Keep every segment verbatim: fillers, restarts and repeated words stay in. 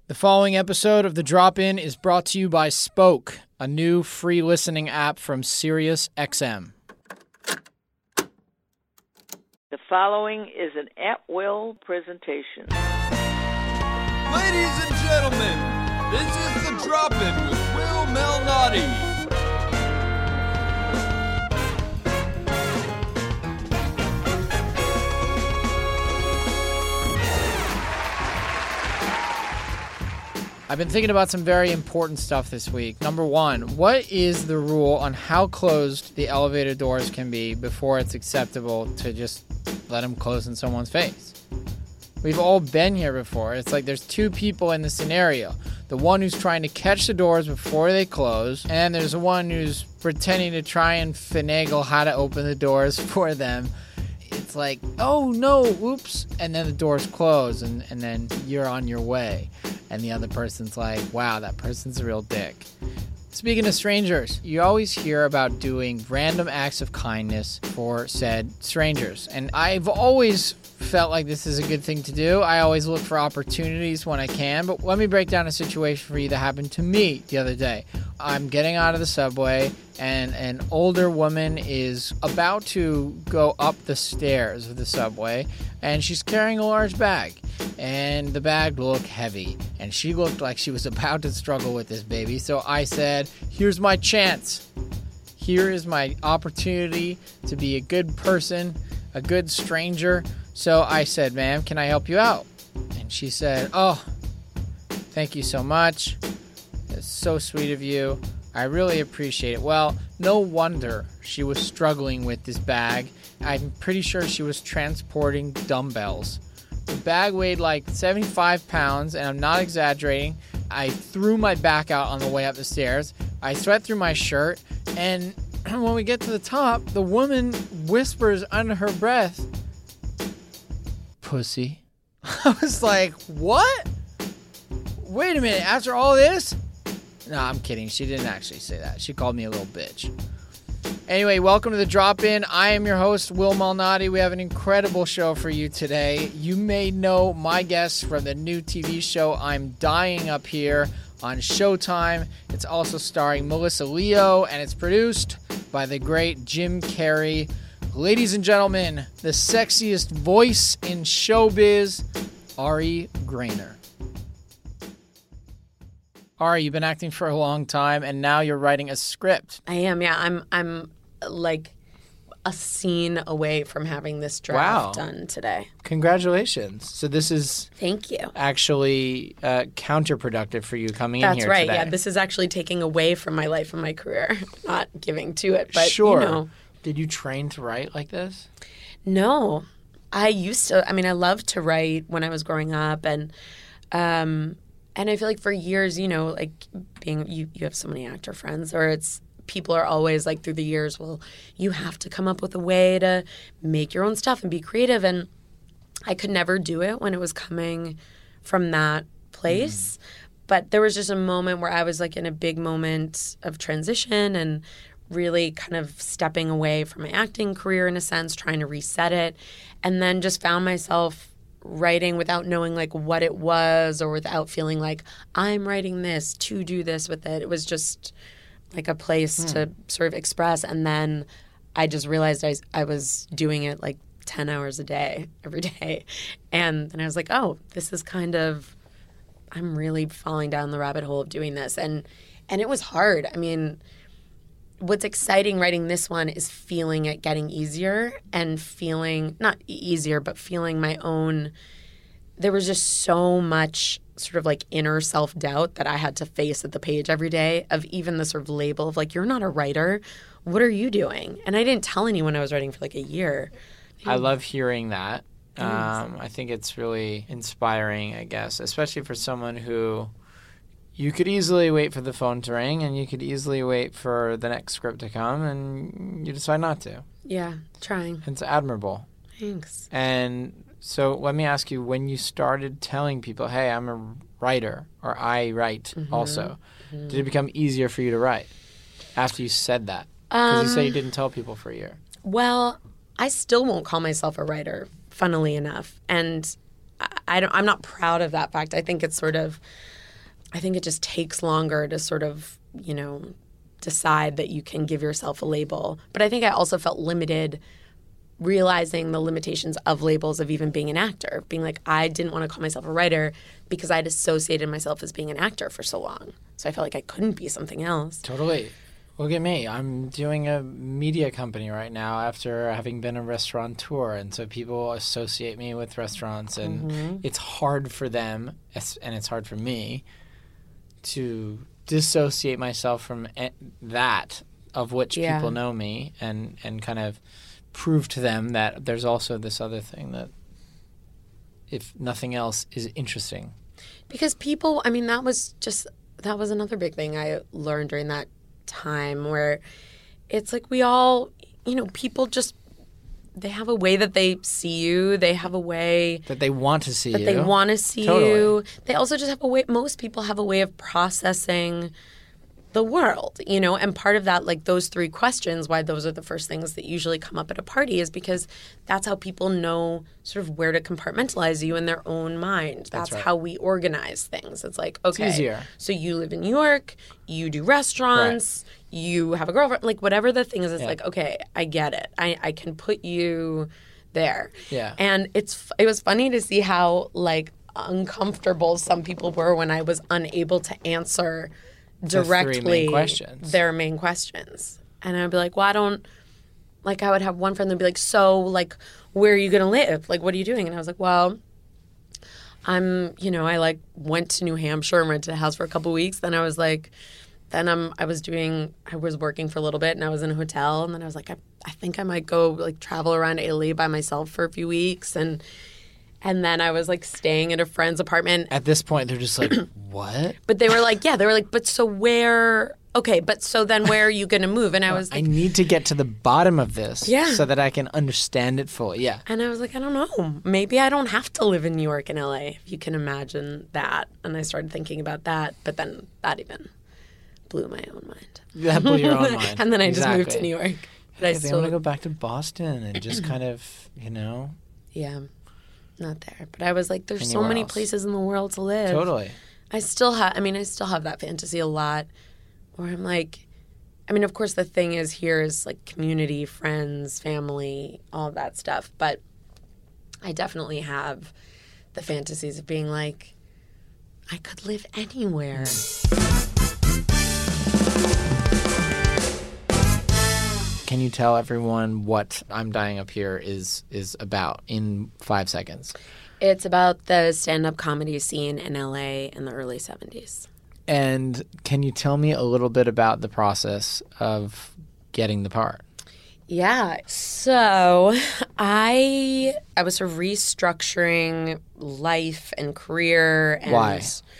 The following episode of The Drop-In is brought to you by Spoke, a new free listening app from SiriusXM. The following is an at-will presentation. Ladies and gentlemen, this is The Drop-In with Will Malnati. I've been thinking about some very important stuff this week. Number one, what is the rule on how closed the elevator doors can be before it's acceptable to just let them close in someone's face? We've all been here before. It's like there's two people in the scenario. The one who's trying to catch the doors before they close, and there's the one who's pretending to try and finagle how to open the doors for them. It's like, oh no, oops, and then the doors close, and, and then you're on your way. And the other person's like, wow, that person's a real dick. Speaking of strangers, you always hear about doing random acts of kindness for said strangers. And I've always felt like this is a good thing to do. I always look for opportunities when I can. But let me break down a situation for you that happened to me the other day. I'm getting out of the subway, and an older woman is about to go up the stairs of the subway, and she's carrying a large bag. And the bag looked heavy, and she looked like she was about to struggle with this baby. So I said, here's my chance. Here is my opportunity to be a good person, a good stranger. So I said, ma'am, can I help you out? And she said, oh, thank you so much. It's so sweet of you. I really appreciate it. Well, no wonder she was struggling with this bag. I'm pretty sure she was transporting dumbbells. The bag weighed like seventy-five pounds, and I'm not exaggerating. I threw my back out on the way up the stairs. I sweat through my shirt, and when we get to the top, the woman whispers under her breath, pussy. I was like, what? Wait a minute, after all this? No, I'm kidding. She didn't actually say that. She called me a little bitch. Anyway, welcome to The Drop-In. I am your host, Will Malnati. We have an incredible show for you today. You may know my guests from the new T V show I'm Dying Up Here on Showtime. It's also starring Melissa Leo, and it's produced by the great Jim Carrey. Ladies and gentlemen, the sexiest voice in showbiz, Ari Grainer. Ari, you've been acting for a long time, and now you're writing a script. I am, yeah. I'm I'm like a scene away from having this draft wow. done today. Congratulations. So this is Thank you. actually uh, counterproductive for you coming That's in here right, today. yeah. This is actually taking away from my life and my career, not giving to it. But, sure. you know. Did you train to write like this? No. I used to, I mean, I loved to write when I was growing up, and um, and I feel like for years, you know, like being, you, you have so many actor friends, or it's, people are always like through the years, well, you have to come up with a way to make your own stuff and be creative. And I could never do it when it was coming from that place. Mm. But there was just a moment where I was like in a big moment of transition and really kind of stepping away from my acting career in a sense, trying to reset it, and then just found myself writing without knowing like what it was, or without feeling like I'm writing this to do this with it. It was just like a place hmm. to sort of express. And then I just realized I, I was doing it like ten hours a day, every day. And then I was like, oh, this is kind of, I'm really falling down the rabbit hole of doing this. And, and it was hard. I mean, what's exciting writing this one is feeling it getting easier, and feeling, not easier, but feeling my own, there was just so much sort of like inner self-doubt that I had to face at the page every day, of even the sort of label of like, you're not a writer. What are you doing? And I didn't tell anyone I was writing for like a year. I love hearing that. Um, I think it's really inspiring, I guess, especially for someone who you could easily wait for the phone to ring, and you could easily wait for the next script to come, and you decide not to. Yeah, trying. It's admirable. Thanks. And so let me ask you, when you started telling people, hey, I'm a writer, or I write mm-hmm. also, mm-hmm. did it become easier for you to write after you said that? Because um, you said you didn't tell people for a year. Well, I still won't call myself a writer, funnily enough. And I don't, I'm not proud of that fact. I think it's sort of, I think it just takes longer to sort of, you know, decide that you can give yourself a label. But I think I also felt limited realizing the limitations of labels of even being an actor, being like, I didn't want to call myself a writer because I'd associated myself as being an actor for so long. So I felt like I couldn't be something else. Totally. Look at me. I'm doing a media company right now after having been a restaurateur. And so people associate me with restaurants. And mm-hmm. it's hard for them, and it's hard for me, to dissociate myself from that, of which yeah. people know me, and, and kind of prove to them that there's also this other thing that, if nothing else, is interesting. Because people, I mean, that was just, that was another big thing I learned during that time, where it's like we all, you know, people just, they have a way that they see you. They have a way that they want to see that you. That they want to see totally. you. They also just have a way, most people have a way of processing the world, you know, and part of that, like those three questions, why those are the first things that usually come up at a party, is because that's how people know sort of where to compartmentalize you in their own mind. That's, that's right. how we organize things. It's like, okay, it's easier. So you live in New York, you do restaurants, right. you have a girlfriend, like whatever the thing is, it's yeah. like, okay, I get it. I, I can put you there. Yeah. And it's it was funny to see how like uncomfortable some people were when I was unable to answer directly the main questions. their main questions. And I'd be like, well, I don't, like I would have one friend that'd be like, so like, where are you going to live? Like, what are you doing? And I was like, well, I'm, you know, I like went to New Hampshire and rented a house for a couple of weeks. Then I was like, then I'm, I was doing, I was working for a little bit and I was in a hotel. And then I was like, I, I think I might go like travel around Italy by myself for a few weeks. And And then I was, like, staying at a friend's apartment. At this point, they're just like, what? But they were like, yeah, they were like, but so where – okay, but so then where are you going to move? And I was like – I need to get to the bottom of this yeah. so that I can understand it fully. Yeah. And I was like, I don't know. Maybe I don't have to live in New York and L A, if you can imagine that. And I started thinking about that, but then that even blew my own mind. That blew your own mind. And then I exactly. just moved to New York. But I, I think still I want to go back to Boston and just kind of, you know – yeah. Not there. But I was like, there's Anywhere so many else. places in the world to live. Totally. I still have, I mean, I still have that fantasy a lot where I'm like, I mean, of course, the thing is here is like community, friends, family, all of that stuff. But I definitely have the fantasies of being like, I could live anywhere. Can you tell everyone what I'm Dying Up Here is is about in five seconds? It's about the stand-up comedy scene in L A in the early seventies. And can you tell me a little bit about the process of getting the part? Yeah. So I I was sort of restructuring life and career. And Why?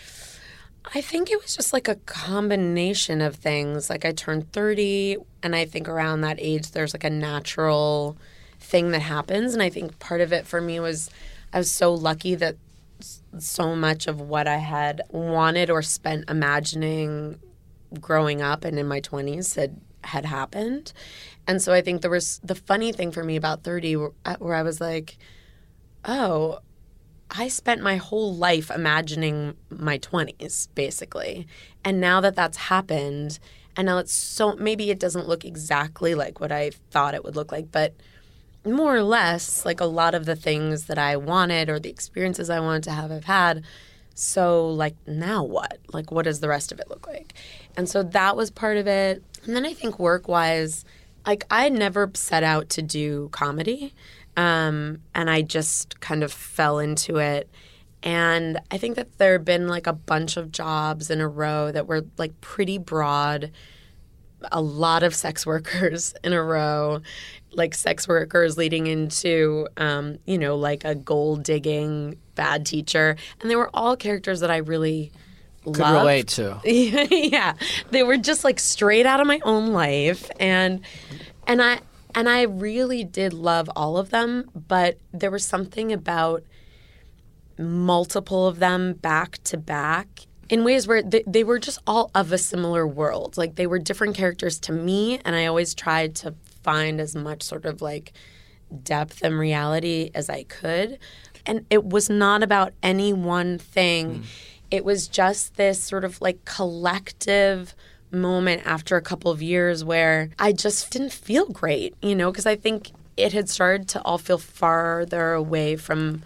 I think it was just like a combination of things. Like I turned thirty, and I think around that age there's like a natural thing that happens. And I think part of it for me was I was so lucky that so much of what I had wanted or spent imagining growing up and in my twenties had, had happened. And so I think there was the funny thing for me about thirty where, where I was like, oh, I spent my whole life imagining my twenties, basically. And now that that's happened, and now it's so, maybe it doesn't look exactly like what I thought it would look like, but more or less, like a lot of the things that I wanted or the experiences I wanted to have, I've had. So, like, now what? Like, what does the rest of it look like? And so that was part of it. And then I think work-wise, like, I never set out to do comedy. Um, and I just kind of fell into it. And I think that there have been like a bunch of jobs in a row that were like pretty broad, a lot of sex workers in a row, like sex workers leading into, um, you know, like a gold digging bad teacher. And they were all characters that I really Could loved. relate to. Yeah. They were just like straight out of my own life. And, and I, And I really did love all of them, but there was something about multiple of them back to back in ways where they, they were just all of a similar world. Like they were different characters to me, and I always tried to find as much sort of like depth and reality as I could. and it was not about any one thing. Mm. It was just this sort of like collective moment after a couple of years where I just didn't feel great, you know, because I think it had started to all feel farther away from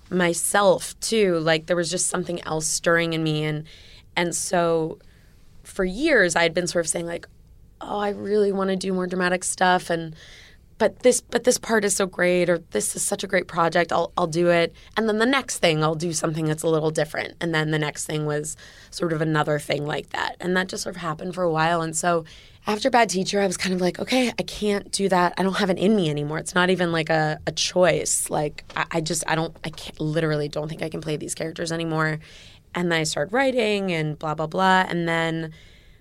myself too. Like there was just something else stirring in me. And and so for years I had been sort of saying like, oh, I really want to do more dramatic stuff. And but this but this part is so great, or this is such a great project, I'll I'll do it. And then the next thing, I'll do something that's a little different. And then the next thing was sort of another thing like that. And that just sort of happened for a while. And so after Bad Teacher, I was kind of like, okay, I can't do that. I don't have it in me anymore. It's not even like a, a choice. Like I, I just, I don't, I can't, literally don't think I can play these characters anymore. And then I started writing and blah, blah, blah. And then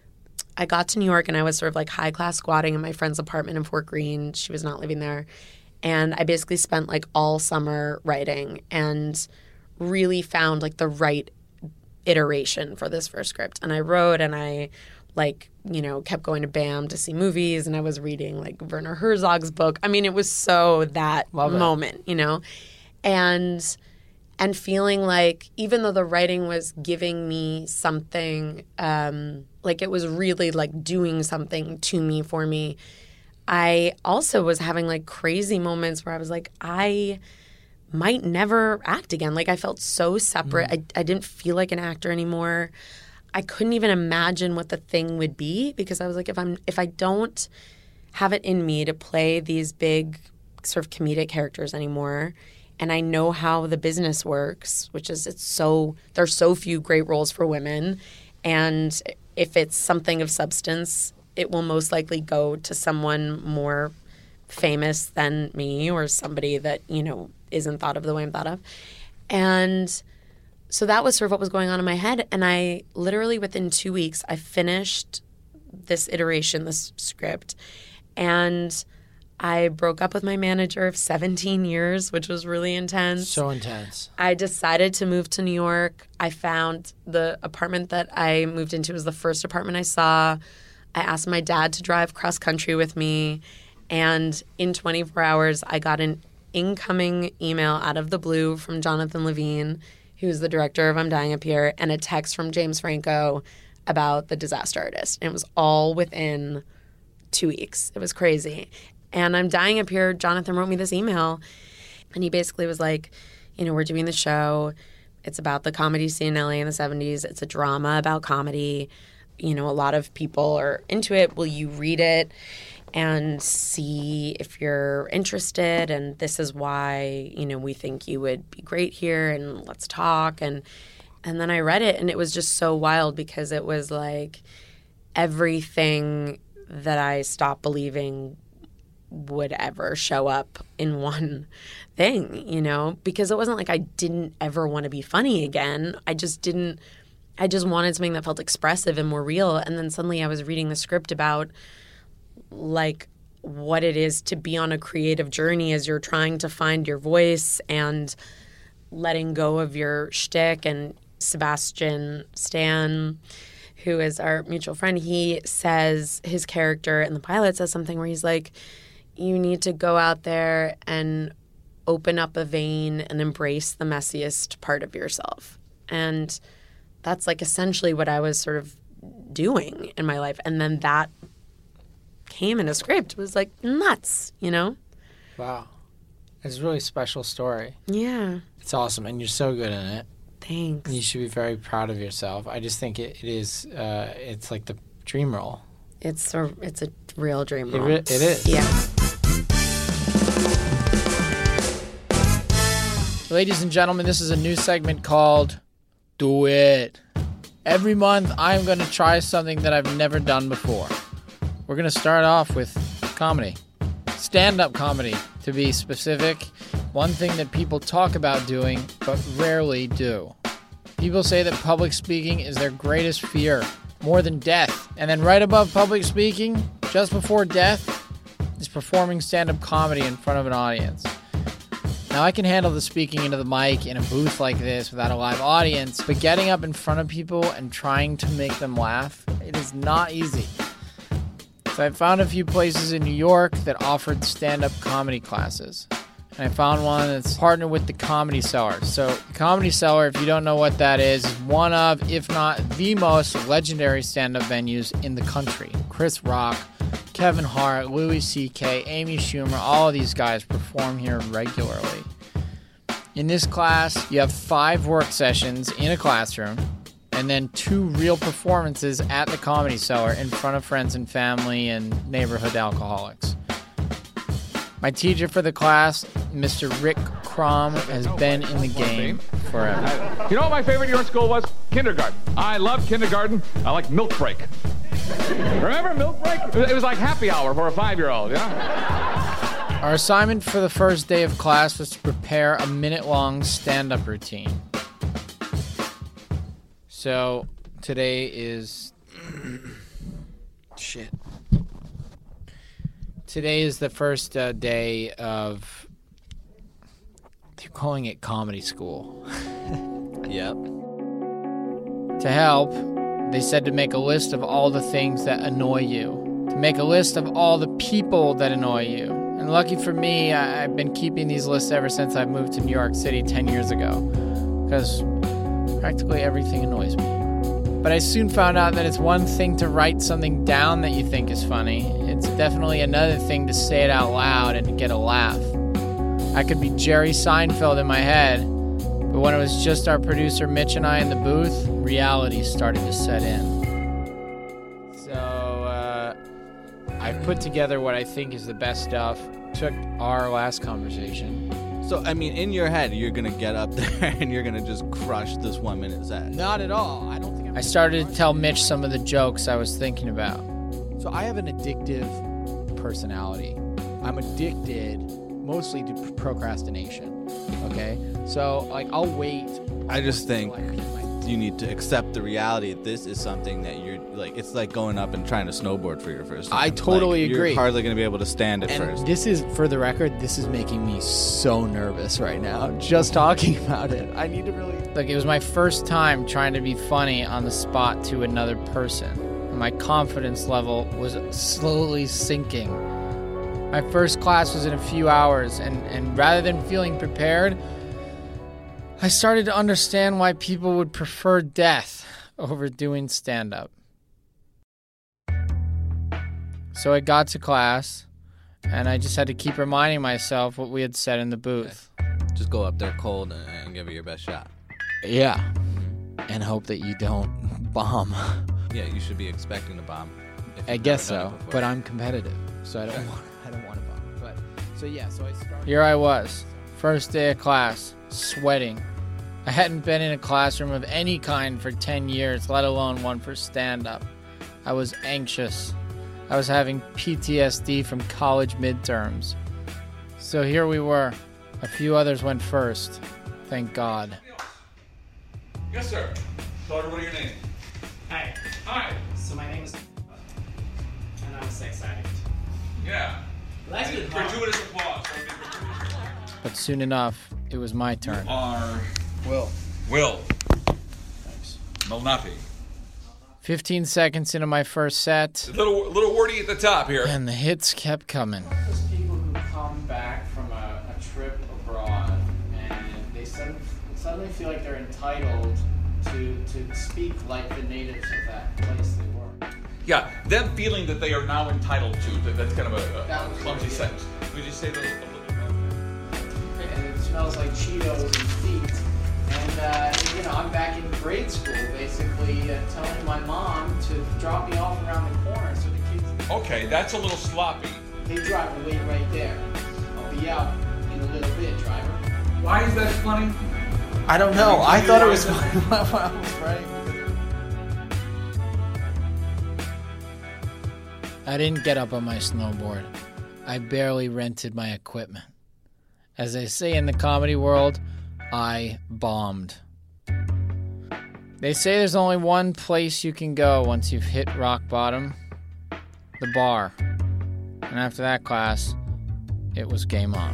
I got to New York and I was sort of like high class squatting in my friend's apartment in Fort Greene. She was not living there. And I basically spent like all summer writing and really found like the right iteration for this first script. And I wrote and I like, you know, kept going to BAM to see movies, and I was reading like Werner Herzog's book. I mean, it was so that Love moment, it. you know, and and feeling like even though the writing was giving me something, um, like it was really like doing something to me, for me, I also was having like crazy moments where I was like, I might never act again. Like I felt so separate. Mm. I, I didn't feel like an actor anymore. I couldn't even imagine what the thing would be, because I was like, if I'm if I don't have it in me to play these big sort of comedic characters anymore, and I know how the business works, which is it's so there's so few great roles for women, and if it's something of substance, it will most likely go to someone more famous than me, or somebody that, you know, isn't thought of the way I'm thought of. And so that was sort of what was going on in my head. And I literally within two weeks, I finished this iteration, this script. And I broke up with my manager of seventeen years, which was really intense. So intense. I decided to move to New York. I found the apartment that I moved into was the first apartment I saw. I asked my dad to drive cross country with me. And in twenty-four hours, I got an incoming email out of the blue from Jonathan Levine, who's the director of I'm Dying Up Here, and a text from James Franco about The Disaster Artist. And it was all within two weeks. It was crazy. And I'm Dying Up Here, Jonathan wrote me this email, and he basically was like, you know, we're doing the show. It's about the comedy scene in L A in the seventies. It's a drama about comedy. You know, a lot of people are into it. Will you read it and see if you're interested? And this is why, you know, we think you would be great here, and let's talk. And and then I read it, and it was just so wild, because it was like everything that I stopped believing would ever show up in one thing, you know, because it wasn't like I didn't ever want to be funny again. I just didn't, I just wanted something that felt expressive and more real. And then suddenly I was reading the script about like what it is to be on a creative journey as you're trying to find your voice and letting go of your shtick. And Sebastian Stan, who is our mutual friend, he says, his character in the pilot says something where he's like, you need to go out there and open up a vein and embrace the messiest part of yourself. And that's like essentially what I was sort of doing in my life. And then that came in a script. It was like nuts, you know? Wow. It's a really special story. Yeah. It's awesome. And you're so good in it. Thanks. You should be very proud of yourself. I just think it, it is, uh, it's like the dream role. It's a, it's a real dream role. It, re- it is. Yeah. Ladies and gentlemen, this is a new segment called Do It. Every month, I'm going to try something that I've never done before. We're going to start off with comedy. Stand-up comedy, to be specific. One thing that people talk about doing, but rarely do. People say that public speaking is their greatest fear, more than death. And then right above public speaking, just before death, is performing stand-up comedy in front of an audience. Now, I can handle the speaking into the mic in a booth like this without a live audience, but getting up in front of people and trying to make them laugh, it is not easy. So I found a few places in New York that offered stand-up comedy classes. and I found one that's partnered with the Comedy Cellar. So, the Comedy Cellar, if you don't know what that is, is one of, if not the most legendary stand-up venues in the country. Chris Rock, Kevin Hart, Louis C K, Amy Schumer, all of these guys perform here regularly. In this class, you have five work sessions in a classroom, and then two real performances at the Comedy Cellar in front of friends and family and neighborhood alcoholics. My teacher for the class, Mister Rick Crom, has been in the game forever. You know what my favorite year in school was? Kindergarten. I loved kindergarten. I like milk break. Remember milk break? It was like happy hour for a five-year-old, you know? Our assignment for the first day of class was to prepare a minute-long stand-up routine. So, today is... Shit. Today is the first uh, day of... They're calling it comedy school. Yep. To help, they said to make a list of all the things that annoy you. To make a list of all the people that annoy you. And lucky for me, I- I've been keeping these lists ever since I moved to New York City ten years ago. Because practically everything annoys me. But I soon found out that it's one thing to write something down that you think is funny. It's definitely another thing to say it out loud and to get a laugh. I could be Jerry Seinfeld in my head, but when it was just our producer Mitch and I in the booth, reality started to set in. So, uh, I put together what I think is the best stuff. Took our last conversation. So, I mean, in your head, you're going to get up there and you're going to just crush this one-minute set. Not at all. I don't think I'm I started to tell Mitch some of the jokes I was thinking about. So I have an addictive personality. I'm addicted mostly to procrastination, okay? So, like, I'll wait. I just think until I reach my- you need to accept the reality that this is something that you're, like, it's like going up and trying to snowboard for your first time. I totally Like, agree. You're hardly going to be able to stand at And first. this is, for the record, this is making me so nervous right now, just talking about it. I need to really... Like, it was my first time trying to be funny on the spot to another person. And my confidence level was slowly sinking. My first class was in a few hours, and, and rather than feeling prepared, I started to understand why people would prefer death over doing stand-up. So I got to class, and I just had to keep reminding myself what we had said in the booth. Just go up there cold and, and give it your best shot. Yeah. And hope that you don't bomb. Yeah, you should be expecting a bomb. if I you've guess never done so, it before. but I'm competitive, so I don't want, I don't want to bomb. But, so yeah, so I started... Here I was, first day of class, sweating. I hadn't been in a classroom of any kind for ten years, let alone one for stand-up. I was anxious. I was having P T S D from college midterms. So here we were. A few others went first. Thank God. Yes, sir. Daughter, what are your names? Hi. Hi. So my name is and I'm a sex addict. Yeah. That's good. huh? Gratuitous applause. But soon enough, it was my turn. Are Will. Will Thanks. Malnati. fifteen seconds into my first set, A little, little wordy at the top here. and the hits kept coming. Those people who come back from a, a trip abroad and they suddenly, suddenly feel like they're entitled to to speak like the natives of that place they were. Yeah, them feeling that they are now entitled to. That, that's kind of a, That a was clumsy good, yeah. sentence. Would you say that a little bit? And it smells like Cheetos and feet. And, uh, you know, I'm back in grade school, basically uh, telling my mom to drop me off around the corner so the kids, Okay, that's a little sloppy. they drive and wait right there. I'll be out in a little bit, driver. Why is that funny? I don't know. I thought it was funny when I was writing. I didn't get up on my snowboard. I barely rented my equipment. As they say in the comedy world, I bombed. They say there's only one place you can go once you've hit rock bottom. The bar. And after that class, it was game on.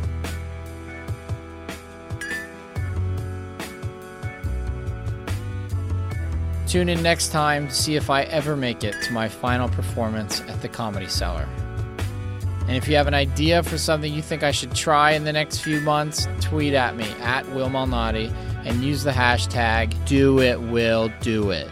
Tune in next time to see if I ever make it to my final performance at the Comedy Cellar. And if you have an idea for something you think I should try in the next few months, tweet at me, at Will Malnati, and use the hashtag Do It Will Do It.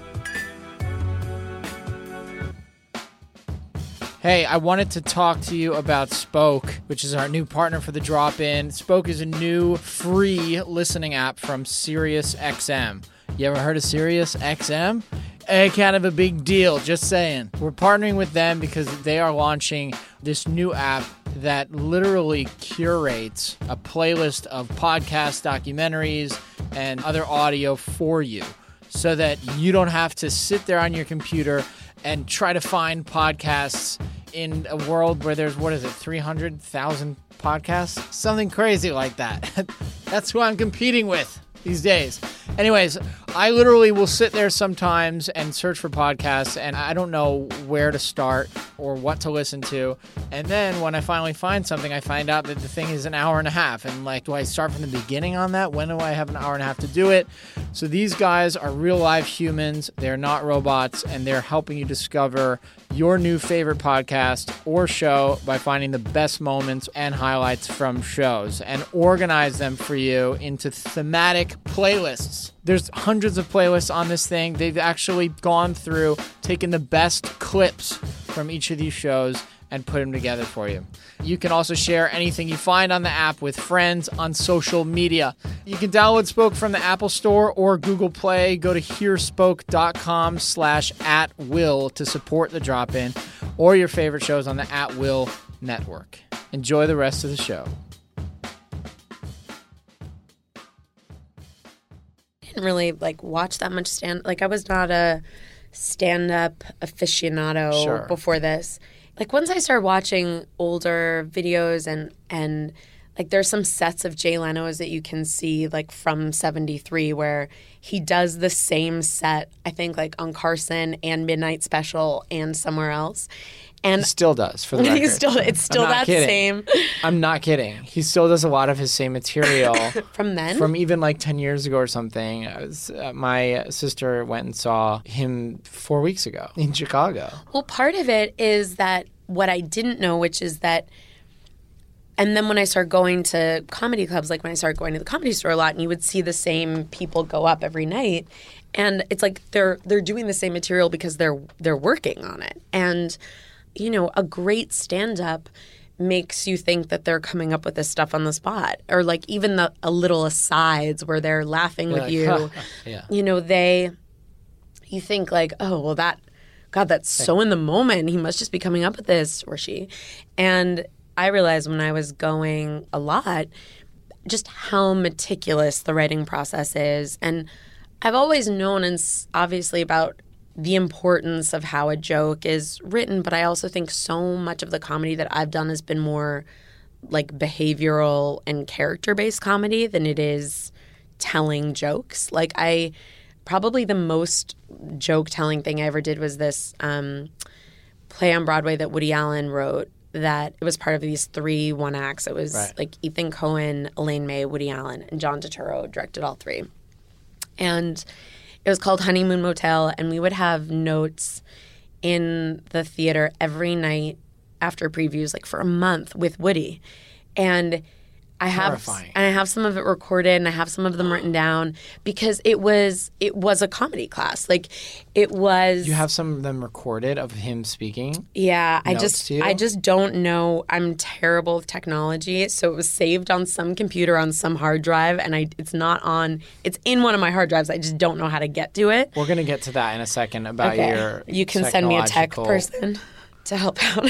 Hey, I wanted to talk to you about Spoke, which is our new partner for the drop-in. Spoke is a new free listening app from SiriusXM. You ever heard of SiriusXM? Eh, kind of a big deal, just saying. We're partnering with them because they are launching this new app that literally curates a playlist of podcasts, documentaries, and other audio for you so that you don't have to sit there on your computer and try to find podcasts in a world where there's, what is it, three hundred thousand podcasts? Something crazy like that. That's who I'm competing with these days. Anyways, I literally will sit there sometimes and search for podcasts, and I don't know where to start or what to listen to. And then when I finally find something, I find out that the thing is an hour and a half. And like, do I start from the beginning on that? When do I have an hour and a half to do it? So these guys are real live humans. They're not robots, and they're helping you discover your new favorite podcast or show by finding the best moments and highlights from shows and organize them for you into thematic playlists. There's hundreds of playlists on this thing. They've actually gone through, taken the best clips from each of these shows and put them together for you. You can also share anything you find on the app with friends on social media. You can download Spoke from the Apple Store or Google Play. Go to hearspoke.com slash at will to support the drop-in or your favorite shows on the At Will network. Enjoy the rest of the show. I didn't really like watch that much stand. Like I was not a stand-up aficionado Sure. before this. Like once I started watching older videos and and like there's some sets of Jay Leno's that you can see like from seventy-three where he does the same set, I think like on Carson and Midnight Special and somewhere else. And He still does, for the record. he's still it's still I'm not that kidding. same I'm not kidding. He still does a lot of his same material from then. from even like ten years ago or something. I was, uh, my sister went and saw him four weeks ago in Chicago. Well, part of it is that what I didn't know, which is that, and then when I started going to comedy clubs, like when I started going to the Comedy Store a lot, and you would see the same people go up every night, and it's like they're they're doing the same material because they're they're working on it. And you know, a great stand-up makes you think that they're coming up with this stuff on the spot, or like even the a little asides where they're laughing You're with like, you. huh. Yeah. You know, they you think like, oh well, that. God, that's so in the moment. He must just be coming up with this, or she. And I realized when I was going a lot just how meticulous the writing process is. And I've always known, and obviously, about the importance of how a joke is written, but I also think so much of the comedy that I've done has been more like behavioral and character-based comedy than it is telling jokes. Like I... Probably the most joke-telling thing I ever did was this um, play on Broadway that Woody Allen wrote that it was part of these three one-acts. It was Right. like Ethan Coen, Elaine May, Woody Allen, and John Turturro directed all three. And it was called Honeymoon Motel, and we would have notes in the theater every night after previews, like for a month with Woody. And I have Horrifying. and I have some of it recorded and I have some of them written down because it was it was a comedy class. Like it was You have some of them recorded of him speaking? Yeah, I notes just to you? I just don't know. I'm terrible with technology, so it was saved on some computer on some hard drive and I it's not on it's in one of my hard drives. I just don't know how to get to it. We're going to get to that in a second about Okay. your You can send me a tech technological- person to help out.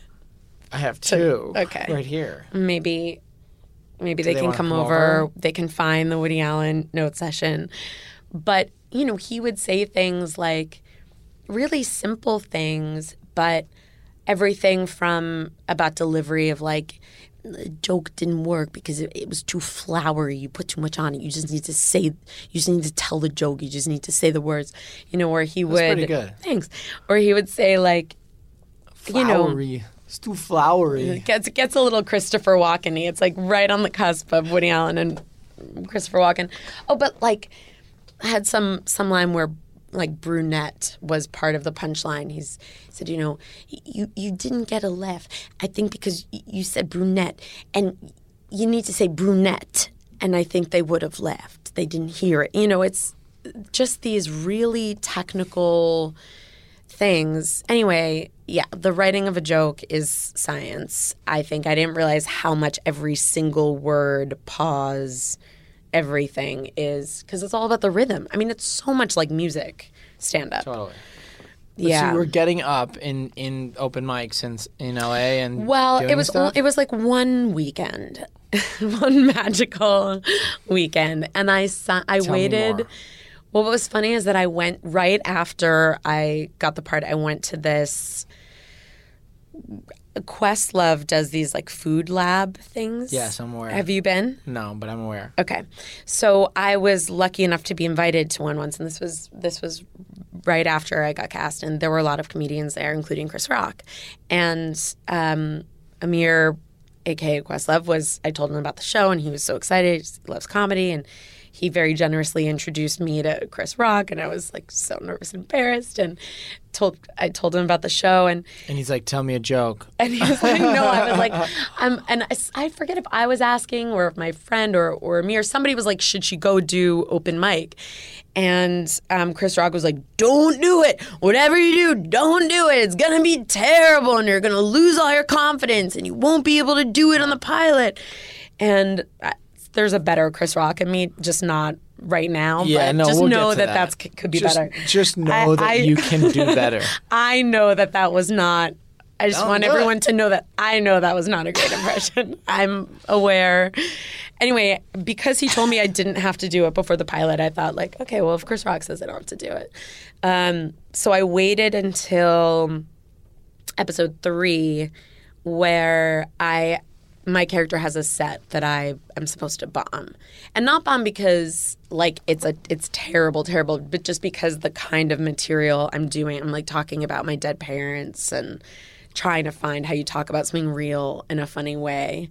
I have two okay. right here. Maybe maybe Do they, they can wanna come, come over. over? They can find the Woody Allen note session. But, you know, he would say things like really simple things, but everything from about delivery of like the joke didn't work because it, it was too flowery. You put too much on it. You just need to say, you just need to tell the joke. You just need to say the words, you know, or he That's would, pretty good. thanks. Or he would say like, you know, Flowery. It's too flowery. it gets, it gets a little Christopher Walken-y. It's like right on the cusp of Woody Allen and Christopher Walken. Oh, but like I had some some line where like brunette was part of the punchline. He's he said, you know, you you didn't get a laugh. I think because you said brunette, and you need to say brunette, and I think they would have laughed. They didn't hear it. You know, it's just these really technical things. Anyway, yeah, the writing of a joke is science. I think I didn't realize how much every single word, pause, everything is, because it's all about the rhythm. I mean, it's so much like music, stand-up. Totally. Yeah. So you were getting up in, in open mics in, in L A and Well, doing it was stuff? it was like one weekend, one magical weekend, and I saw, I Tell me waited. more. Well, what was funny is that I went right after I got the part. I went to this. Questlove does these like food lab things. Yes, I'm aware. Have you been? No, but I'm aware. Okay, so I was lucky enough to be invited to one once, and this was this was right after I got cast, and there were a lot of comedians there, including Chris Rock, and um, Amir, aka Questlove, was. I told him about the show, and he was so excited. He loves comedy, and he very generously introduced me to Chris Rock, and I was like so nervous and embarrassed, and told I told him about the show, and And he's like, tell me a joke. and he was like, no, I was like, um, and I, I forget if I was asking or if my friend or or me or somebody was like, should she go do open mic? And um, Chris Rock was like, don't do it. Whatever you do, don't do it. It's gonna be terrible, and you're gonna lose all your confidence, and you won't be able to do it on the pilot. And I, there's a better Chris Rock in me, just not right now. Yeah, but no, just we'll know get to that, that. that's could be just, better. Just know I- that I- you can do better. I know that that was not. I just Don't want do everyone it. to know that I know that was not a great impression. I'm aware. Anyway, because he told me I didn't have to do it before the pilot, I thought like, okay, well, if Chris Rock says I don't have to do it. Um, so I waited until episode three, where I my character has a set that I am supposed to bomb, and not bomb because like it's a it's terrible, terrible, but just because the kind of material I'm doing, I'm like talking about my dead parents and trying to find how you talk about something real in a funny way.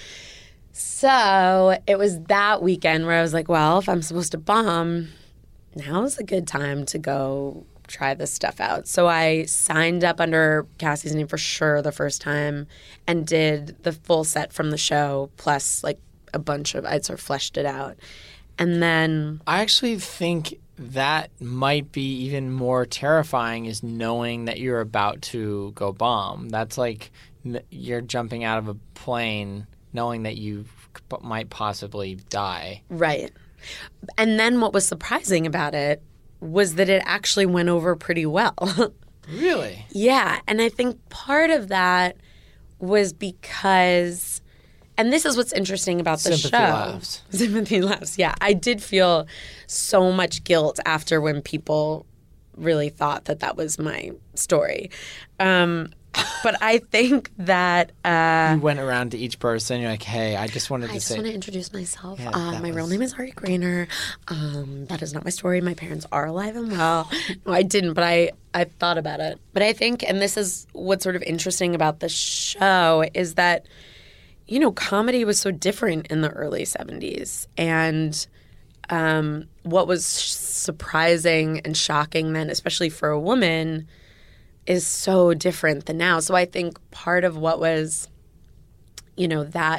So it was that weekend where I was like, well, if I'm supposed to bomb, now's a good time to go try this stuff out. So I signed up under Cassie's name for sure the first time and did the full set from the show, plus like a bunch of, I'd sort of fleshed it out. And then I actually think that might be even more terrifying is knowing that you're about to go bomb. That's like n- you're jumping out of a plane knowing that you c- might possibly die. Right. And then what was surprising about it was that it actually went over pretty well. Really? Yeah. And I think part of that was because, and this is what's interesting about the Sympathy show. laughs. Sympathy laughs. Yeah. I did feel so much guilt after when people really thought that that was my story. Um, but I think that uh, You went around to each person. You're like, "Hey, I just wanted to I just say." want to introduce myself. Yeah, uh, that my real was- name is Ari Grainer. Um, that is not my story. My parents are alive and well. No, I didn't, but I, I thought about it. But I think, and this is what's sort of interesting about the show, is that, you know, comedy was so different in the early seventies. And um, what was surprising and shocking then, especially for a woman, is so different than now. So I think part of what was, you know, that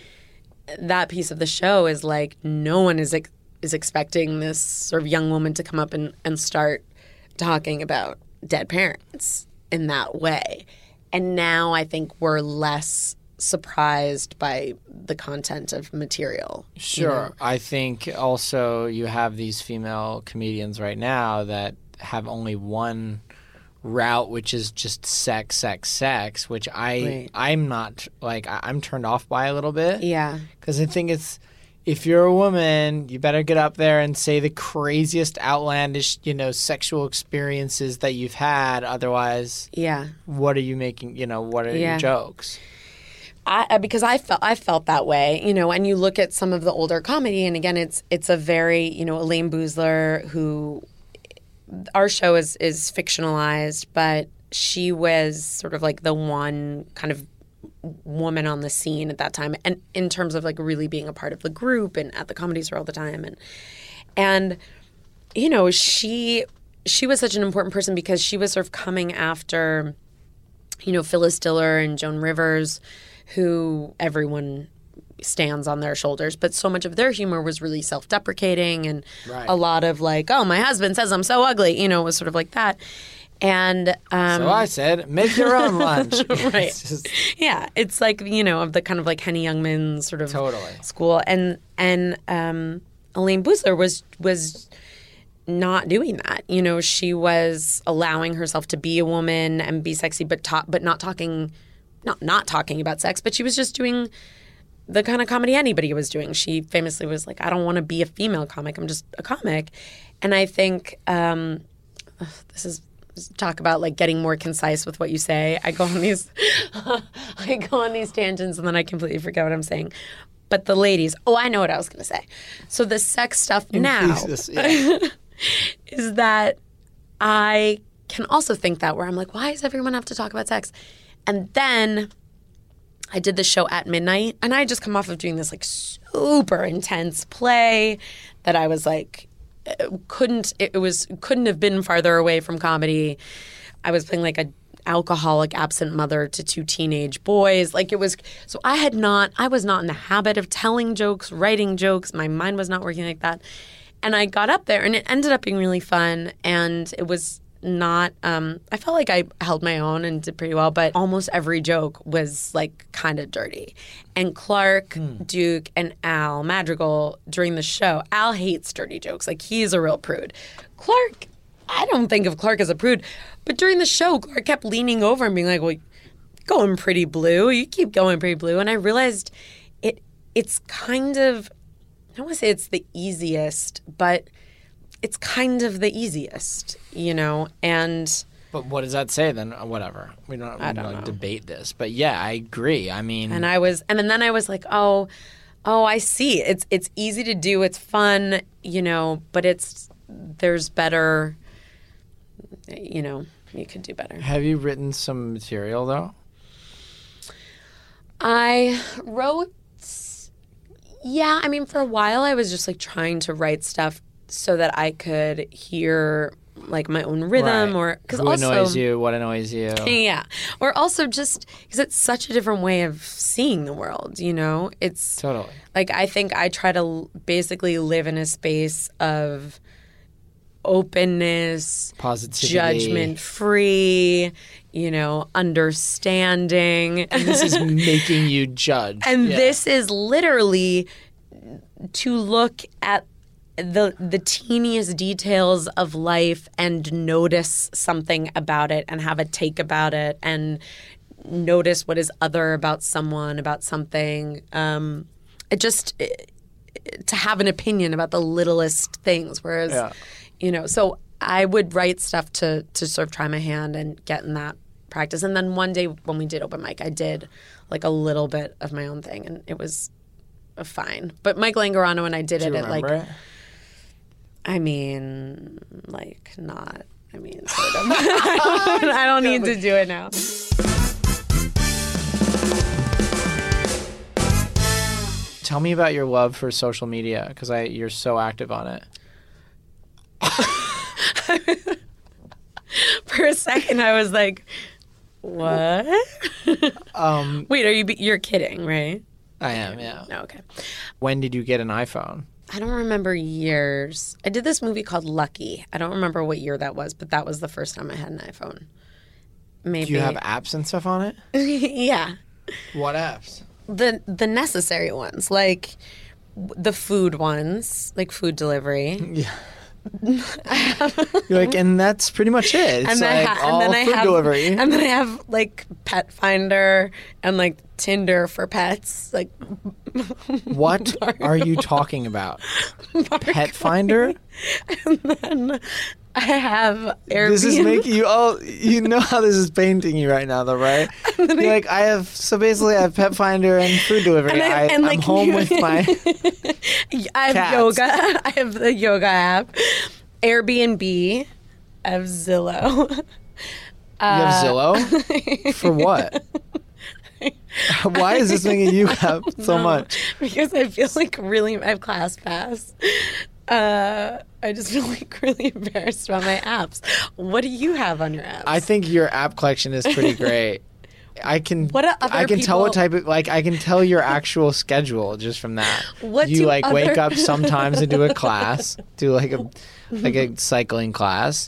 that piece of the show is like no one is ex- is expecting this sort of young woman to come up and, and start talking about dead parents in that way. And now I think we're less surprised by the content of material. you Sure. know? I think also you have these female comedians right now that have only one route, which is just sex, sex, sex, which I Right. I'm not like I, I'm turned off by a little bit. Yeah. Because I think it's if you're a woman, you better get up there and say the craziest, outlandish, you know, sexual experiences that you've had. Otherwise, Yeah. what are you making? You know, what are Yeah. your jokes? I, because I felt I felt that way, you know. And you look at some of the older comedy, and again, it's it's a very, you know, Elaine Boozler, who our show is is fictionalized, but she was sort of like the one kind of woman on the scene at that time, and in terms of like really being a part of the group and at the Comedy Store all the time, and and you know, she she was such an important person because she was sort of coming after, you know, Phyllis Diller and Joan Rivers, who everyone stands on their shoulders. But so much of their humor was really self-deprecating and Right. a lot of like, oh, my husband says I'm so ugly, you know, it was sort of like that. And um, So I said, make your own lunch. Right. It's just- yeah, it's like, you know, of the kind of like Henny Youngman sort of Totally. school. And and um, Elaine Boosler was was not doing that. You know, she was allowing herself to be a woman and be sexy, but ta- but not talking, not not talking about sex. But she was just doing the kind of comedy anybody was doing. She famously was like, I don't want to be a female comic. I'm just a comic. And I think um, ugh, this is. Talk about like getting more concise with what you say. I go on these, I go on these tangents and then I completely forget what I'm saying. But the ladies, oh, I know what I was going to say. So the sex stuff now Jesus, yeah. is that I can also think that where I'm like, why does everyone have to talk about sex? And then I did the show At Midnight, and I had just come off of doing this like super intense play that I was like. couldn't it was couldn't have been farther away from comedy. I was playing like a alcoholic absent mother to two teenage boys. Like it was so I had not I was not in the habit of telling jokes, writing jokes. My mind was not working like that. And I got up there and it ended up being really fun, and it was not um, I felt like I held my own and did pretty well, but almost every joke was like kind of dirty. And Clark, hmm. Duke, and Al Madrigal during the show, Al hates dirty jokes. Like he's a real prude. Clark, I don't think of Clark as a prude, but during the show, Clark kept leaning over and being like, well, going pretty blue. You keep going pretty blue. And I realized it. it's kind of, I don't want to say it's the easiest, but it's kind of the easiest, you know, and... But what does that say then? Whatever. We don't, we I don't don't know. debate this. But yeah, I agree. I mean... And I was... And then, then I was like, oh, oh, I see. It's it's easy to do. It's fun, you know, but it's... There's better... You know, you could do better. Have you written some material, though? I wrote... Yeah, I mean, for a while I was just, like, trying to write stuff so that I could hear like my own rhythm right. or because who also annoys you, what annoys you. Yeah, or also just because it's such a different way of seeing the world. You know, it's totally like I think I try to l- basically live in a space of openness, positivity, judgment free. You know, understanding. And this is making you judge. And yeah. this is literally to look at the the teeniest details of life and notice something about it and have a take about it and notice what is other about someone, about something. Um, it just it, to have an opinion about the littlest things. Whereas, yeah. you know, so I would write stuff to to sort of try my hand and get in that practice. And then one day when we did open mic, I did like a little bit of my own thing, and it was fine. But Mike Langerano and I did Do it you at like. remember it? I mean, like, not. I mean, sort of. I don't need to do it now. Tell me about your love for social media, because I you're so active on it. For a second, I was like, "What?" um, Wait, are you? You're kidding, right? I am. Yeah. No, okay. When did you get an iPhone? I don't remember years. I did this movie called Lucky. I don't remember what year that was, but that was the first time I had an iPhone. Maybe. Do you have apps and stuff on it? Yeah. What apps? The the necessary ones, like the food ones, like food delivery. Yeah. You're like, and that's pretty much it. It's and then, like I ha- all and then I food have, delivery. and then I have like Pet Finder and like Tinder for pets. Like, what are you talking about? Pet Finder? And then I have Airbnb. This is making you all. You know how this is painting you right now, though, right? You're I, like, I have. So basically, I have Pet Finder and food delivery. And I, I, and I'm like, home you, with my. I have cats. yoga. I have the yoga app. Airbnb. I have Zillow. You have Zillow? For what? Why is this making you have so No, much? Because I feel like really I have ClassPass. Uh, I just feel like really embarrassed about my apps. What do you have on your apps? I think your app collection is pretty great. I can What do other I can tell what people- type of like I can tell your actual schedule just from that. What you do like wake other- up sometimes and do a class, do like a like a cycling class.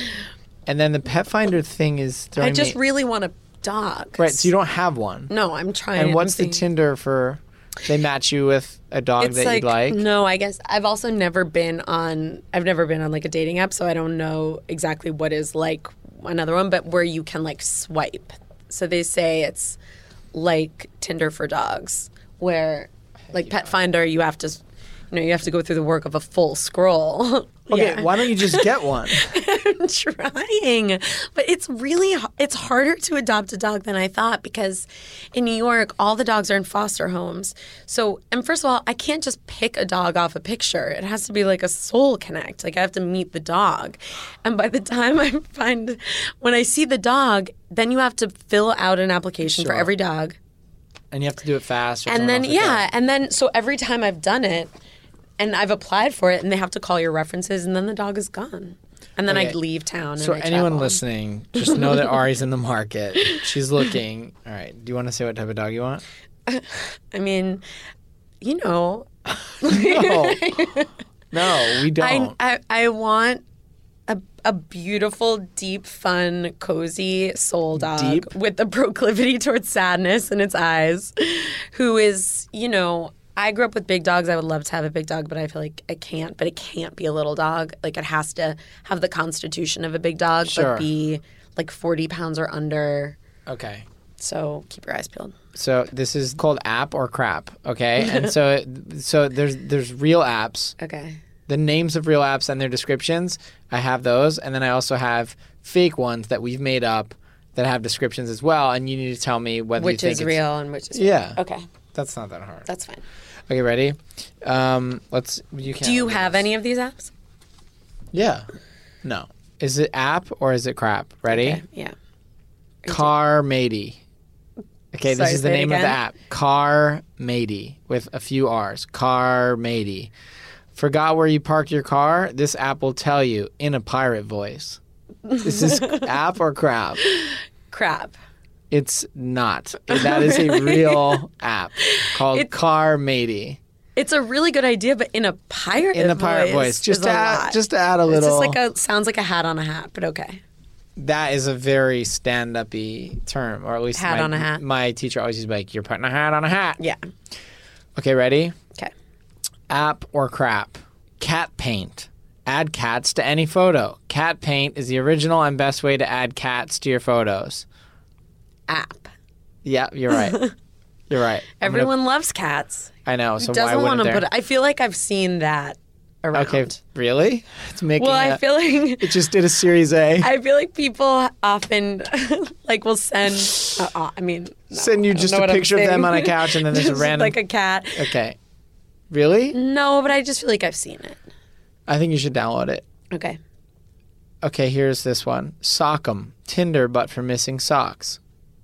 And then the pet finder thing is throwing I just me, really want a dog. right, so you don't have one. No, I'm trying. And what's I'm the seeing- Tinder for they match you with a dog It's that like, you'd like? no, I guess I've also never been on. I've never been on like a dating app, so I don't know exactly what is like another one, but where you can like swipe. So they say it's like Tinder for dogs, where like Pet Finder, you have to, you know, you have to go through the work of a full scroll. Okay, Yeah. why don't you just get one? I'm trying, but it's really it's harder to adopt a dog than I thought because in New York all the dogs are in foster homes. So, and first of all, I can't just pick a dog off a picture. It has to be like a soul connect. Like I have to meet the dog. And by the time I find when I see the dog, then you have to fill out an application for Sure. every dog. And you have to do it fast. Or And someone then else will yeah, do it. and then so every time I've done it and I've applied for it and they have to call your references and then the dog is gone. And then I Okay. leave town. So and I anyone travel. listening, just know that Ari's in the market. She's looking. All right. Do you want to say what type of dog you want? I mean, you know, No. No, we I, don't. I I want a a beautiful, deep, fun, cozy soul dog Deep? with a proclivity towards sadness in its eyes, who is, you know, I grew up with big dogs. I would love to have a big dog, but I feel like I can't. But it can't be a little dog. Like it has to have the constitution of a big dog, Sure. but be like forty pounds or under. Okay. So keep your eyes peeled. So this is called app or crap, okay? And so so there's there's real apps, Okay. the names of real apps and their descriptions. I have those, and then I also have fake ones that we've made up that have descriptions as well. And you need to tell me whether you Which think is it's- real and which is Yeah. Okay, That's not that hard. that's fine. Okay, ready? Um, let's. You can. Do you have any of these apps? Yeah. No. Is it app or is it crap? Ready? Okay, yeah. Car Matey. Okay, Sorry, this is the say it name of the again. app. Car Matey with a few R's. Car Matey. Forgot where you park your car? This app will tell you in a pirate voice. Is this app or crap? Crap. It's not. That is a real app called It's- Car Matey. It's a really good idea, but in a pirate In a pirate voice. voice, Just is to a add, lot. just to add a It's little. just like a sounds like a hat on a hat, but okay. That is a very stand-up-y term, or at least Hat my, on a hat. my teacher always used to be like, you're putting a hat on a hat. Yeah. Okay, ready? Okay. App or crap? Cat paint. Add cats to any photo. Cat paint is the original and best way to add cats to your photos. App. Yeah, you're right. You're right. I'm gonna- Everyone loves cats. I know, so why Doesn't wouldn't want to there? put it. I feel like I've seen that around. Okay, really? It's making Well, I a- feel like It just did a Series A. I feel like people often like will send. Uh, uh, I mean, no, Send you I don't just know a what I'm picture of them saying. on a couch and then there's a Just random- like a cat. Okay. Really? No, but I just feel like I've seen it. I think you should download it. Okay. Okay, here's this one. Sock'em. Tinder, but for missing socks.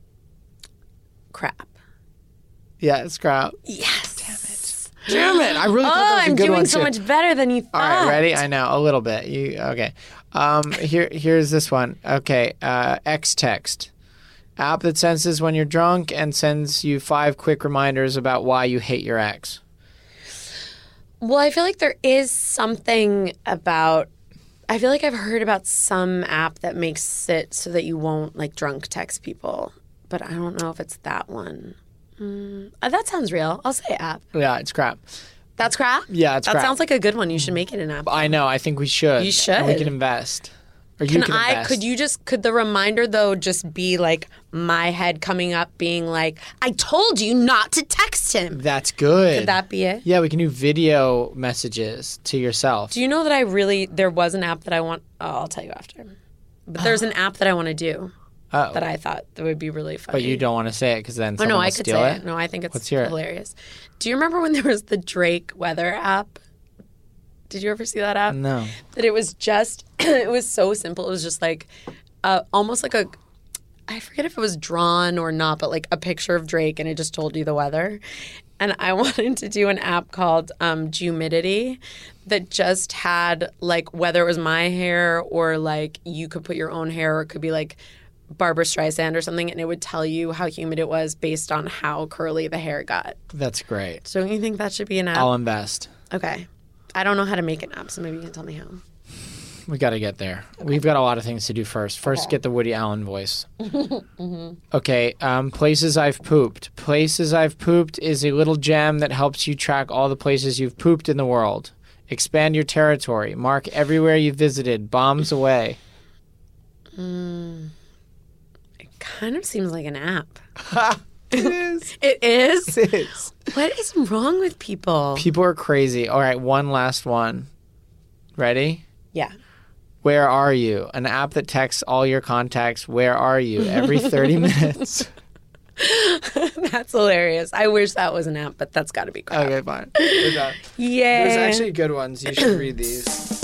Crap. Yeah, it's crap. Yes. Damn it! I really Oh, thought that was a I'm good doing one so too. much better than you thought. All right, ready? I know a little bit. You okay? Um, here, here's this one. Okay, uh, X Text, app that senses when you're drunk and sends you five quick reminders about why you hate your ex. Well, I feel like there is something about. I feel like I've heard about some app that makes it so that you won't like drunk text people, but I don't know if it's that one. Mm, uh, that sounds real. I'll say app. Yeah, it's crap. That's crap. Yeah, it's that crap. sounds like a good one. You should make it an app. I know. I think we should. You should. And we can invest. Or you Can can I? invest. Could you just? Could the reminder though just be like my head coming up, being like, "I told you not to text him." That's good. Could that be it? Yeah, we can do video messages to yourself. Do you know that I really there was an app that I want? Oh, I'll tell you after. But there's an app that I want to do Oh, that I thought that would be really funny. but you don't want to say it because then Oh someone no, will I could steal say it. it. No, I think it's Let's hear it. hilarious. Do you remember when there was the Drake weather app? Did you ever see that app? No. That it was just it was so simple. It was just like uh, almost like a I forget if it was drawn or not, but like a picture of Drake and it just told you the weather. And I wanted to do an app called um, Jumidity that just had like whether it was my hair or like you could put your own hair or it could be like Barbara Streisand or something, and it would tell you how humid it was based on how curly the hair got. That's great. So don't you think that should be an app? I'll invest. Okay. I don't know how to make an app, so maybe you can tell me how. We got to get there. Okay. We've got a lot of things to do first. First, okay. Get the Woody Allen voice. mm-hmm. Okay, um, places I've pooped. Places I've pooped is a little gem that helps you track all the places you've pooped in the world. Expand your territory. Mark everywhere you visited. Bombs away. Mm. Kind of seems like an app. It is. It is? It is. What is wrong with people? People are crazy. All right, one last one. Ready? Yeah. Where are you? An app that texts all your contacts, where are you, every thirty minutes. That's hilarious. I wish that was an app, but that's got to be crap. Okay, fine. We're done. Yeah. There's actually good ones. You should read these.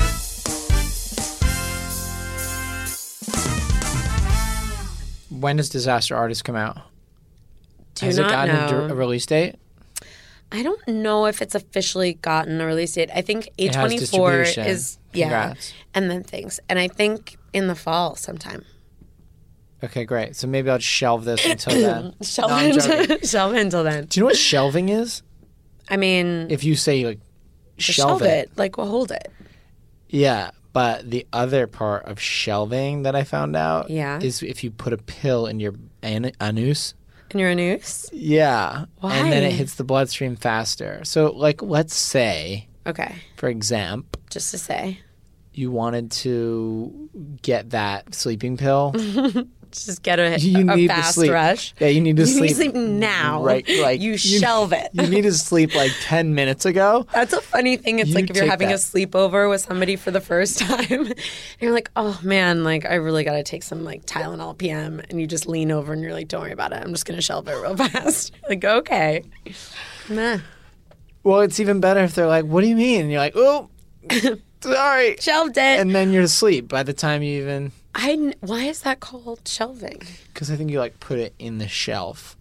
When does Disaster Artist come out? Do Has not it gotten know. A, a release date? I don't know if it's officially gotten a release date. I think A It has twenty-four distribution. is yeah, Congrats. and then things. And I think in the fall sometime. Okay, great. So maybe I'll just shelve this until then. Shelve, No, I'm joking. it, shelve it until then. Do you know what shelving is? I mean, If you say like just shelve, shelve it. Like, we'll hold it. Yeah, but the other part of shelving that I found out Yeah. is if you put a pill in your an- anus. In your anus? Yeah. Why? And then it hits the bloodstream faster. So, like, let's say, Okay. for example, Just to say. you wanted to get that sleeping pill. Just get a, You a need to fast sleep. rush. Yeah, you need to You sleep. need to sleep now. Right, like You shelve it. You need to sleep like ten minutes ago. That's a funny thing. It's You like if you're take having that. a sleepover with somebody for the first time, and you're like, oh man, like I really got to take some like Tylenol P M, and you just lean over and you're like, don't worry about it. I'm just gonna shelve it real fast. Like, okay, nah, Well, it's even better if they're like, "What do you mean?" And you're like, "Oh, sorry," shelved it. and then you're asleep by the time you even. I kn- why is that called shelving? Because I think you like put it in the shelf.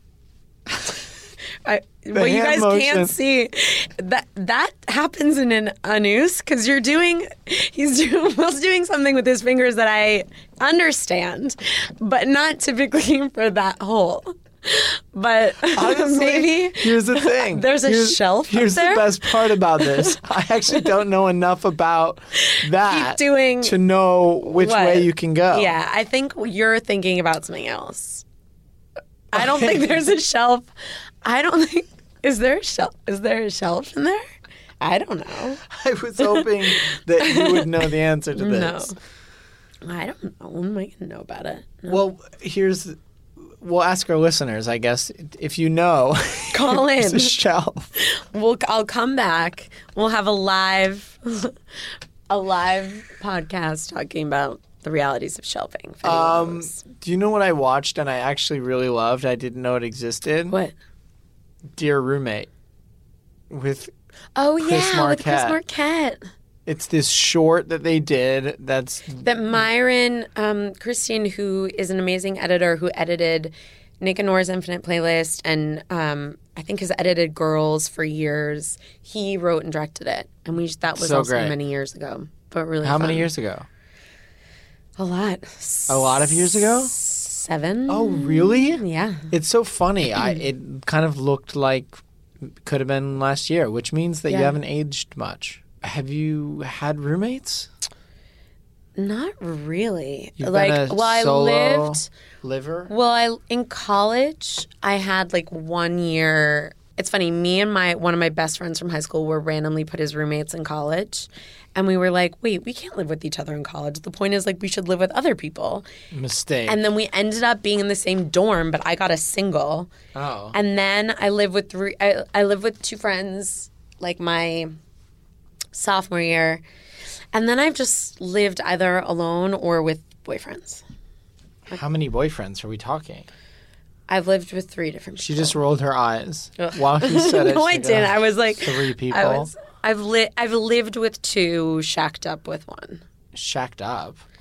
I, well, you hand guys motion. can't see that that happens in an anus because you're doing he's doing Will's doing something with his fingers that I understand, but not typically for that hole. But Honestly, maybe here's the thing. There's a here's, shelf up Here's there? the best part about this. I actually don't know enough about that Keep doing to know which what? way you can go. Yeah, I think you're thinking about something else. I don't think there's a shelf. I don't think is there a shelf? Is there a shelf in there? I don't know. I was hoping that you would know the answer to this. No, I don't know. When am I gonna know about it? No. Well, here's. We'll ask our listeners, I guess, if you know. Call It's in. a shelf. We'll. I'll come back. We'll have a live, a live podcast talking about the realities of shelving. if anyone Um, knows. do you know what I watched and I actually really loved? I didn't know it existed. What? Dear Roommate. With Oh Chris yeah, with Chris Marquette. Marquette. it's this short that they did. That's That Myron um, Christine, who is an amazing editor, who edited Nick and Nora's Infinite Playlist, and um, I think has edited Girls for years. He wrote and directed it, and we that was So also great. many years ago. But really, how many fun. years ago? A lot. A lot of years ago? Seven. Oh, really? Yeah. It's so funny. I it kind of looked like could have been last year, which means that you Yeah. haven't aged much. Have you had roommates? Not really. You've like, been a well, I solo lived. liver. Well, I in college, I had like one year. It's funny. Me and my one of my best friends from high school were randomly put as roommates in college, and we were like, "Wait, we can't live with each other in college. The point is like we should live with other people." Mistake. And then we ended up being in the same dorm, but I got a single. oh. And then I lived with three. I, I lived with two friends, like my sophomore year, and then I've just lived either alone or with boyfriends. How many boyfriends are we talking? I've lived with three different people. She just rolled her eyes while he said it. No, I She didn't. goes, I was like three people. I was. I've li- I've lived with two, shacked up with one. shacked up.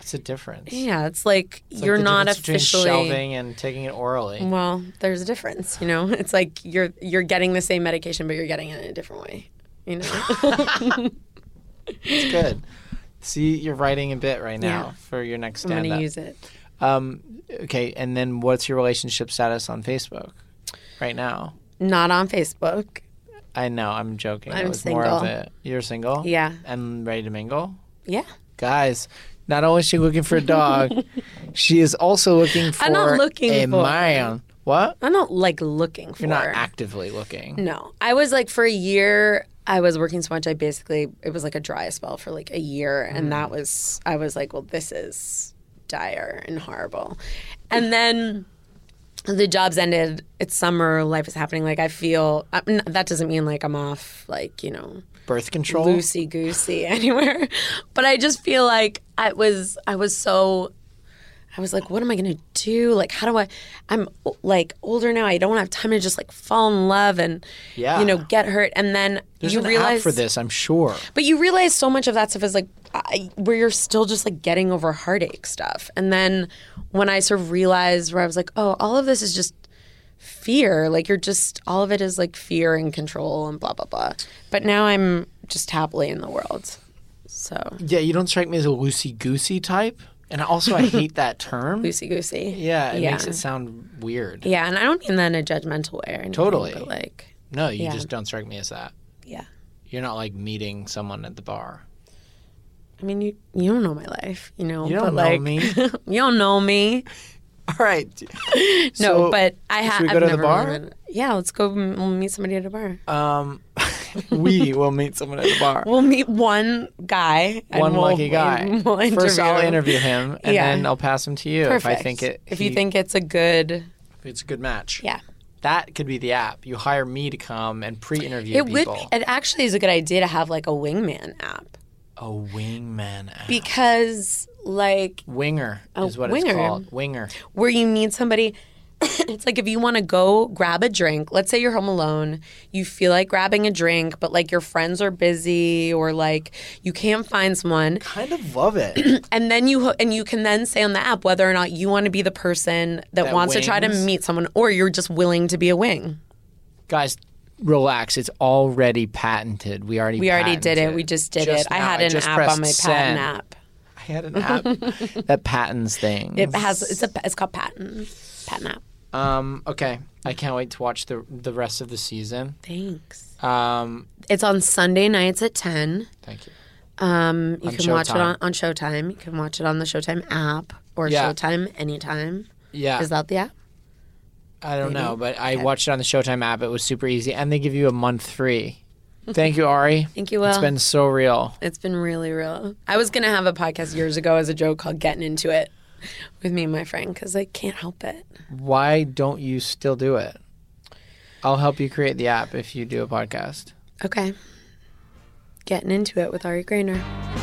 What's the difference? Yeah, it's like It's like you're the not difference between officially shelving and taking it orally. Well, there's a difference, you know. It's like you're you're getting the same medication, but you're getting it in a different way. You know. It's good. See, you're writing a bit right now Yeah. for your next I'm stand-up. gonna use it. Um, okay, and then what's your relationship status on Facebook right now? Not on Facebook. I know, I'm joking. I'm it was more of single. it. You're single? Yeah. And ready to mingle? Yeah. Guys, not only is she looking for a dog, she is also looking for I'm not looking a for- man. What? I'm not like looking for. You're not actively looking. No, I was like for a year. I was working so much. I basically it was like a dry spell for like a year, and that was I was like, well, this is dire and horrible. And then the jobs ended. It's summer. Life is happening. Like I feel I mean, that doesn't mean like I'm off. Like you know. Birth control? Loosey goosey anywhere, but I just feel like I was I was so I was like, what am I gonna do? Like, how do I? I'm like older now. I don't have time to just like fall in love and Yeah. you know get hurt. And then There's you an realize app for this, I'm sure. but you realize so much of that stuff is like I, where you're still just like getting over heartache stuff. And then when I sort of realized where I was like, oh, all of this is just fear. Like you're just all of it is like fear and control and blah blah blah. But now I'm just happily in the world. So Yeah, you don't strike me as a loosey-goosey type. And also, I hate that term. loosey goosey. Yeah, it Yeah. makes it sound weird. Yeah, and I don't mean that in a judgmental way or anything. Totally. But like, No, you Yeah. just don't strike me as that. yeah. You're not like meeting someone at the bar. I mean, you you don't know my life, you know. You don't but know like, me. you don't know me. All right. No, So, but I have. should we go to the bar? Yeah, let's go m- we'll meet somebody at a bar. Um, we will meet someone at the bar. We'll meet one guy. and One we'll- lucky guy. We'll First, I'll him. interview him, and Yeah. then I'll pass him to you Perfect. if I think it. If he- you think it's a good, if it's a good match. yeah. That could be the app. You hire me to come and pre-interview It would. people. It actually is a good idea to have like a wingman app A wingman app. because like Winger A is what winger. it's called. Winger. where you meet somebody. It's like if you want to go grab a drink, let's say you're home alone, you feel like grabbing a drink, but like your friends are busy or like you can't find someone, Kind of love it. and then you ho- and you can then say on the app whether or not you want to be the person that, That wants to try to wings. meet someone or you're just willing to be a wing. Guys, relax. It's already patented. We already We already patented did it. We just did Just it. I now. had I an just app pressed on my send. patent app. I had an app that patents things. It has it's a it's called patent patent app. Um, okay. I can't wait to watch the the rest of the season. Thanks. Um, It's on Sunday nights at ten. thank you. Um, you On can watch it Showtime. on, on Showtime. You can watch it on the Showtime app or Yeah. Showtime anytime. Yeah. Is that the app? I don't Maybe. know, but I Okay. watched it on the Showtime app. It was super easy, and they give you a month free. Thank you, Ari. Thank you, Will. It's been so real. It's been really real. I was going to have a podcast years ago as a joke called Getting Into It with me and my friend because I can't help it. Why don't you still do it? I'll help you create the app if you do a podcast. Okay. Getting Into It with Ari Grainer.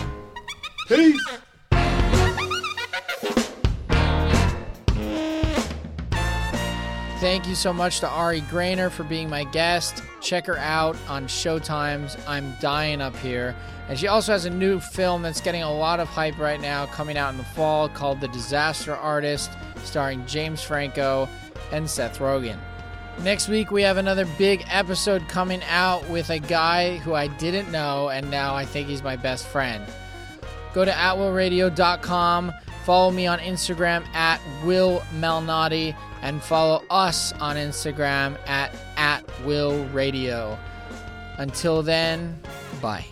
Thank you so much to Ari Grainer for being my guest. Check her out on Showtime's I'm Dying Up Here. And she also has a new film that's getting a lot of hype right now, coming out in the fall, called The Disaster Artist, starring James Franco and Seth Rogen. Next week, we have another big episode coming out with a guy who I didn't know, and now I think he's my best friend. Go to at will radio dot com, follow me on Instagram at Will Malnati, and follow us on Instagram at, at Will Radio. Until then, bye.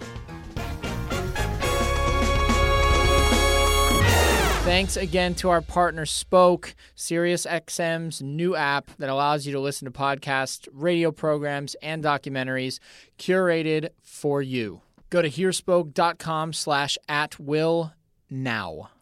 Thanks again to our partner Spoke, SiriusXM's new app that allows you to listen to podcasts, radio programs, and documentaries curated for you. Go to hearspoke dot com slash at will now.